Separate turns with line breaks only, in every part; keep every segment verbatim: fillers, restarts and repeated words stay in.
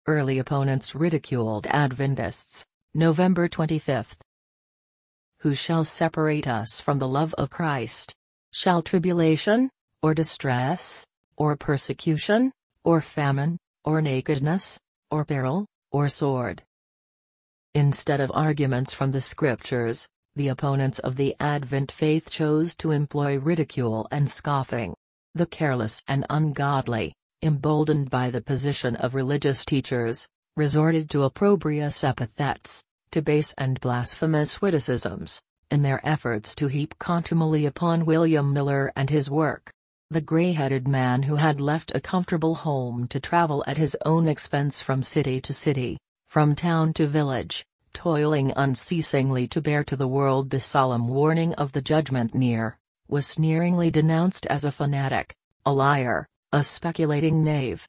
Early opponents ridiculed Adventists. November twenty-fifth. Who shall separate us from the love of Christ? Shall tribulation, or distress, or persecution, or famine, or nakedness, or peril, or sword? Instead of arguments from the Scriptures, the opponents of the Advent faith chose to employ ridicule and scoffing. The careless and ungodly, emboldened by the position of religious teachers, resorted to opprobrious epithets, to base and blasphemous witticisms, in their efforts to heap contumely upon William Miller and his work. The gray-headed man who had left a comfortable home to travel at his own expense from city to city, from town to village, toiling unceasingly to bear to the world the solemn warning of the judgment near, was sneeringly denounced as a fanatic, a liar, a speculating knave.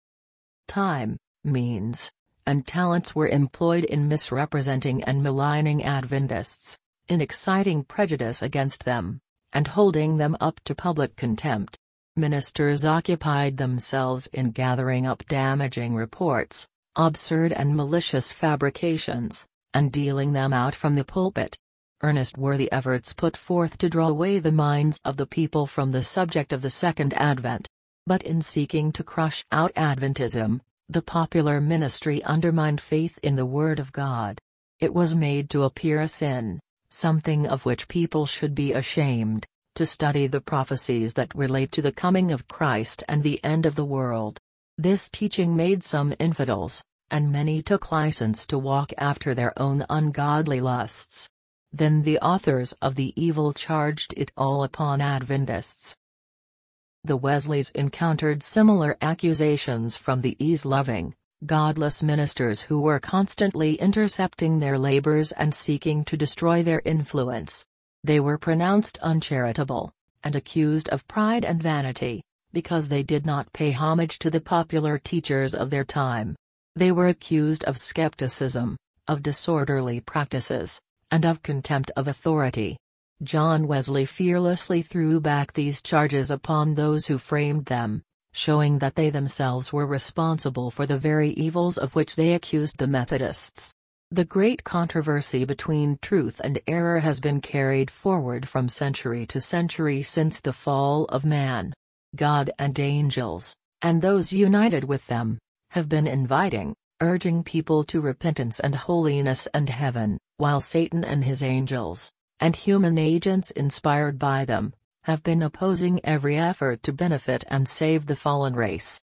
Time, means, and talents were employed in misrepresenting and maligning Adventists, in exciting prejudice against them, and holding them up to public contempt. Ministers occupied themselves in gathering up damaging reports, absurd and malicious fabrications, and dealing them out from the pulpit. Earnest were the efforts put forth to draw away the minds of the people from the subject of the Second Advent. But in seeking to crush out Adventism, the popular ministry undermined faith in the Word of God. It was made to appear a sin, something of which people should be ashamed, to study the prophecies that relate to the coming of Christ and the end of the world. This teaching made some infidels, and many took license to walk after their own ungodly lusts. Then the authors of the evil charged it all upon Adventists. The Wesleys encountered similar accusations from the ease-loving, godless ministers who were constantly intercepting their labors and seeking to destroy their influence. They were pronounced uncharitable, and accused of pride and vanity, because they did not pay homage to the popular teachers of their time. They were accused of skepticism, of disorderly practices, and of contempt of authority. John Wesley fearlessly threw back these charges upon those who framed them, showing that they themselves were responsible for the very evils of which they accused the Methodists. The great controversy between truth and error has been carried forward from century to century since the fall of man. God and angels, and those united with them, have been inviting, urging people to repentance and holiness and heaven, while Satan and his angels, and human agents inspired by them, have been opposing every effort to benefit and save the fallen race.